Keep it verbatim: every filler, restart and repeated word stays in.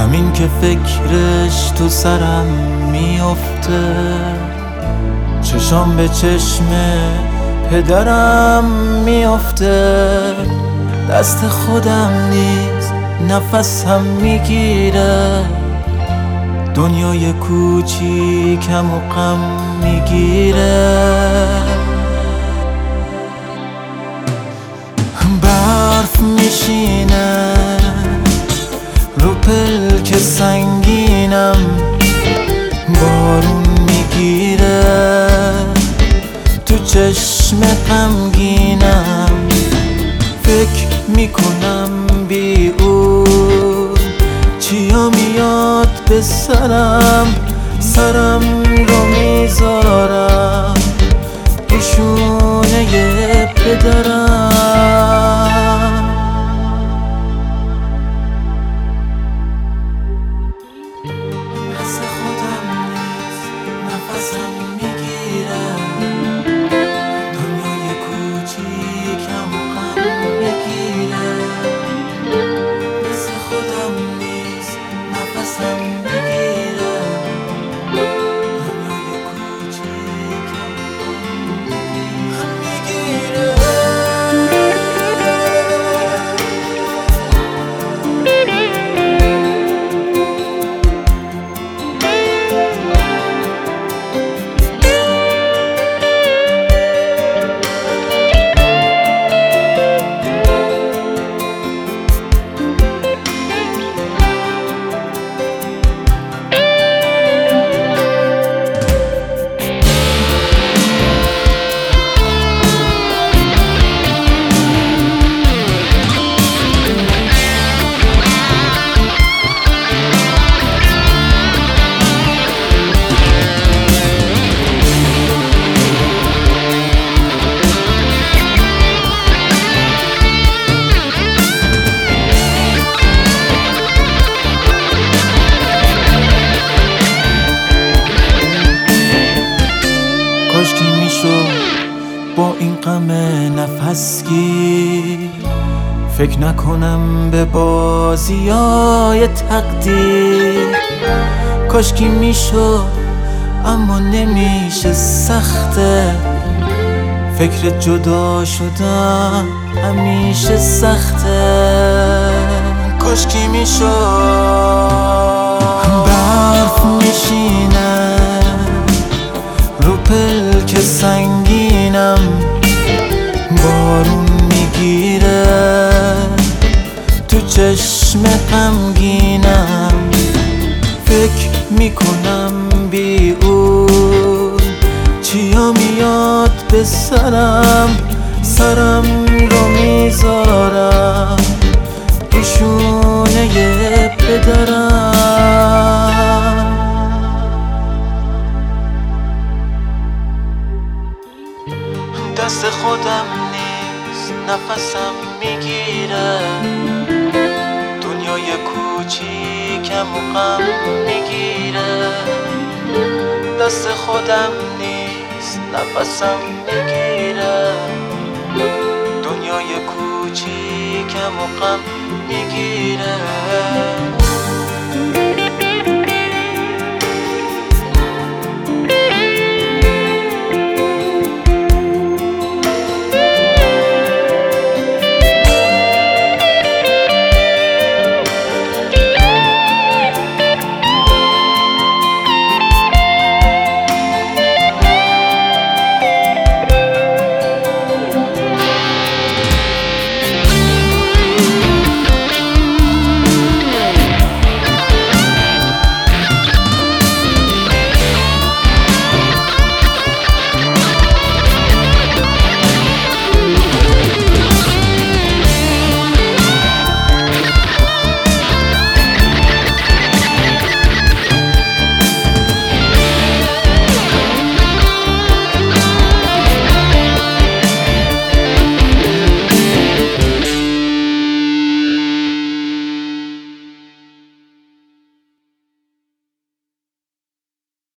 همین که فکرش تو سرم میفته، چشام به چشم پدرم میفته. دست خودم نیست نفسم میگیره، دنیای کوچیکم و غم میگیره. برف میشینه رو پلک سنگینم، بارون میگیره تو چشم غمگینم. فکر میکنم بی او چیا میاد به سرم، سرم رو میذارم رو شونه پدرم. دست خودم نیست نفسم میگیره، دنیای کوچیکم و غم میگیره. دست خودم نیست نفسم میگیره، دنیای کوچیکم و غم میگیره. کاشکی میشد با این غم نفسگیر فکر نکنم به بازیای تقدیر. کاشکی میشد اما نمیشه، سخته فکر جدا شدن همیشه سخته. کاشکی میشد برف میشینه رو پلک سنگینم، بارون میگیره تو چشم غمگینم. فکر میکنم بی او چیا میاد به سرم، سرم رو میذارم رو شونه پدرم. دست خودم نیست نفسم میگیره، دنیای کوچیکم و غم میگیره. دست خودم نیست نفسم میگیره، دنیای کوچیکم و غم میگیره.